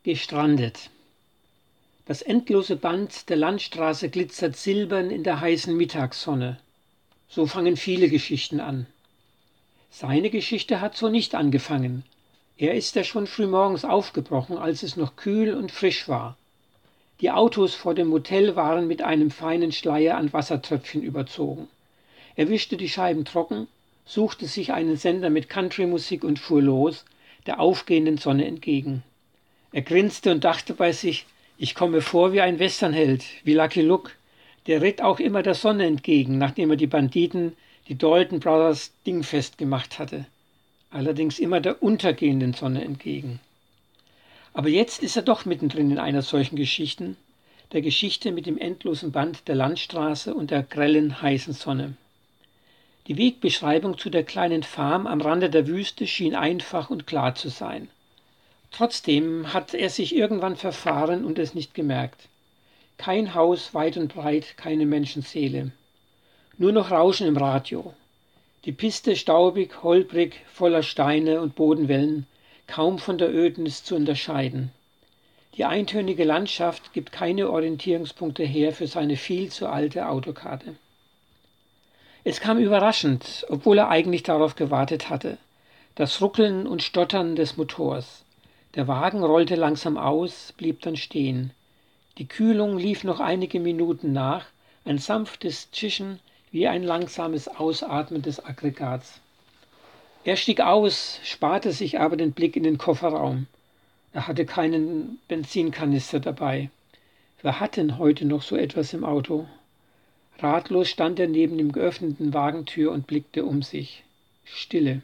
Gestrandet. Das endlose Band der Landstraße glitzert silbern in der heißen Mittagssonne. So fangen viele Geschichten an. Seine Geschichte hat so nicht angefangen. Er ist ja schon frühmorgens aufgebrochen, als es noch kühl und frisch war. Die Autos vor dem Motel waren mit einem feinen Schleier an Wassertröpfchen überzogen. Er wischte die Scheiben trocken, suchte sich einen Sender mit Country-Musik und fuhr los, der aufgehenden Sonne entgegen. Er grinste und dachte bei sich, ich komme vor wie ein Westernheld, wie Lucky Luke. Der ritt auch immer der Sonne entgegen, nachdem er die Banditen, die Dalton Brothers, dingfest gemacht hatte. Allerdings immer der untergehenden Sonne entgegen. Aber jetzt ist er doch mittendrin in einer solchen Geschichte, der Geschichte mit dem endlosen Band der Landstraße und der grellen, heißen Sonne. Die Wegbeschreibung zu der kleinen Farm am Rande der Wüste schien einfach und klar zu sein. Trotzdem hat er sich irgendwann verfahren und es nicht gemerkt. Kein Haus weit und breit, keine Menschenseele. Nur noch Rauschen im Radio. Die Piste staubig, holprig, voller Steine und Bodenwellen, kaum von der Ödnis zu unterscheiden. Die eintönige Landschaft gibt keine Orientierungspunkte her für seine viel zu alte Autokarte. Es kam überraschend, obwohl er eigentlich darauf gewartet hatte. Das Ruckeln und Stottern des Motors. Der Wagen rollte langsam aus, blieb dann stehen. Die Kühlung lief noch einige Minuten nach, ein sanftes Zischen wie ein langsames Ausatmen des Aggregats. Er stieg aus, sparte sich aber den Blick in den Kofferraum. Er hatte keinen Benzinkanister dabei. Wer hat denn heute noch so etwas im Auto? Ratlos stand er neben dem geöffneten Wagentür und blickte um sich. Stille.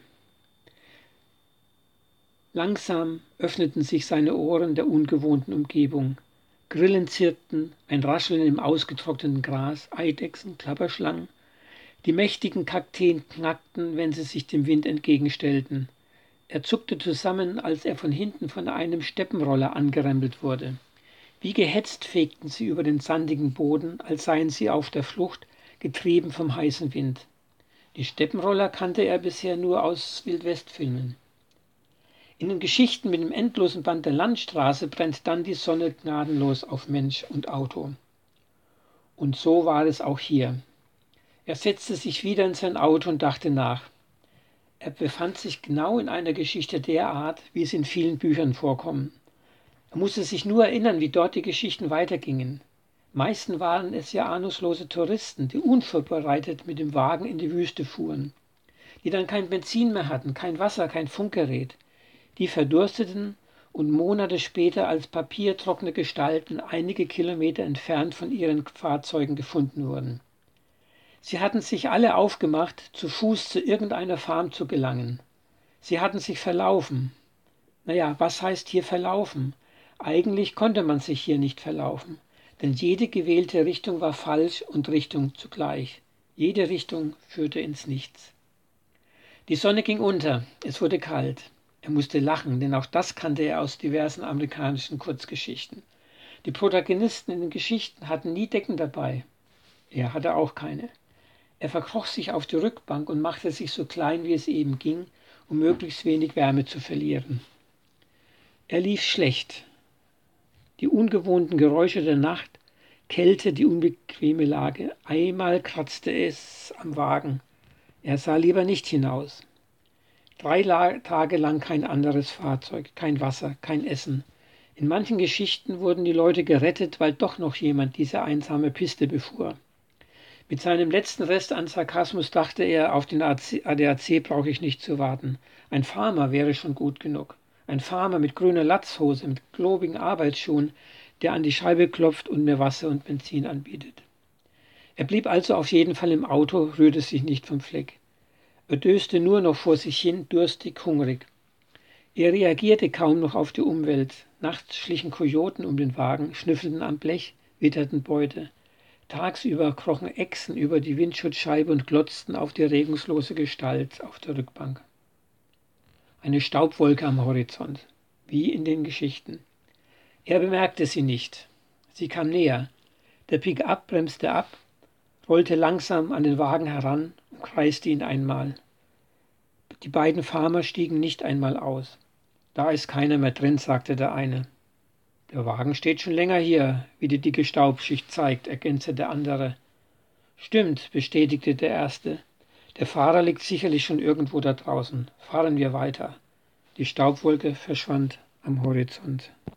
Langsam öffneten sich seine Ohren der ungewohnten Umgebung. Grillen zirpten, ein Rascheln im ausgetrockneten Gras, Eidechsen, Klapperschlangen. Die mächtigen Kakteen knackten, wenn sie sich dem Wind entgegenstellten. Er zuckte zusammen, als er von hinten von einem Steppenroller angerempelt wurde. Wie gehetzt fegten sie über den sandigen Boden, als seien sie auf der Flucht, getrieben vom heißen Wind. Die Steppenroller kannte er bisher nur aus Wildwestfilmen. In den Geschichten mit dem endlosen Band der Landstraße brennt dann die Sonne gnadenlos auf Mensch und Auto. Und so war es auch hier. Er setzte sich wieder in sein Auto und dachte nach. Er befand sich genau in einer Geschichte der Art, wie es in vielen Büchern vorkommen. Er musste sich nur erinnern, wie dort die Geschichten weitergingen. Meistens waren es ja ahnungslose Touristen, die unvorbereitet mit dem Wagen in die Wüste fuhren, die dann kein Benzin mehr hatten, kein Wasser, kein Funkgerät. Die verdursteten und Monate später als papiertrockene Gestalten einige Kilometer entfernt von ihren Fahrzeugen gefunden wurden. Sie hatten sich alle aufgemacht, zu Fuß zu irgendeiner Farm zu gelangen. Sie hatten sich verlaufen. Naja, was heißt hier verlaufen? Eigentlich konnte man sich hier nicht verlaufen, denn jede gewählte Richtung war falsch und Richtung zugleich. Jede Richtung führte ins Nichts. Die Sonne ging unter, es wurde kalt. Er musste lachen, denn auch das kannte er aus diversen amerikanischen Kurzgeschichten. Die Protagonisten in den Geschichten hatten nie Decken dabei. Er hatte auch keine. Er verkroch sich auf die Rückbank und machte sich so klein, wie es eben ging, um möglichst wenig Wärme zu verlieren. Er lief schlecht. Die ungewohnten Geräusche der Nacht, Kälte, die unbequeme Lage. Einmal kratzte es am Wagen. Er sah lieber nicht hinaus. 3 Tage lang kein anderes Fahrzeug, kein Wasser, kein Essen. In manchen Geschichten wurden die Leute gerettet, weil doch noch jemand diese einsame Piste befuhr. Mit seinem letzten Rest an Sarkasmus dachte er, auf den ADAC brauche ich nicht zu warten. Ein Farmer wäre schon gut genug. Ein Farmer mit grüner Latzhose, mit klobigen Arbeitsschuhen, der an die Scheibe klopft und mir Wasser und Benzin anbietet. Er blieb also auf jeden Fall im Auto, rührte sich nicht vom Fleck. Er döste nur noch vor sich hin, durstig, hungrig. Er reagierte kaum noch auf die Umwelt. Nachts schlichen Kojoten um den Wagen, schnüffelten am Blech, witterten Beute. Tagsüber krochen Echsen über die Windschutzscheibe und glotzten auf die regungslose Gestalt auf der Rückbank. Eine Staubwolke am Horizont, wie in den Geschichten. Er bemerkte sie nicht. Sie kam näher. Der Pick-up bremste ab, rollte langsam an den Wagen heran und kreiste ihn einmal. Die beiden Farmer stiegen nicht einmal aus. Da ist keiner mehr drin, sagte der eine. Der Wagen steht schon länger hier, wie die dicke Staubschicht zeigt, ergänzte der andere. Stimmt, bestätigte der erste. Der Fahrer liegt sicherlich schon irgendwo da draußen. Fahren wir weiter. Die Staubwolke verschwand am Horizont.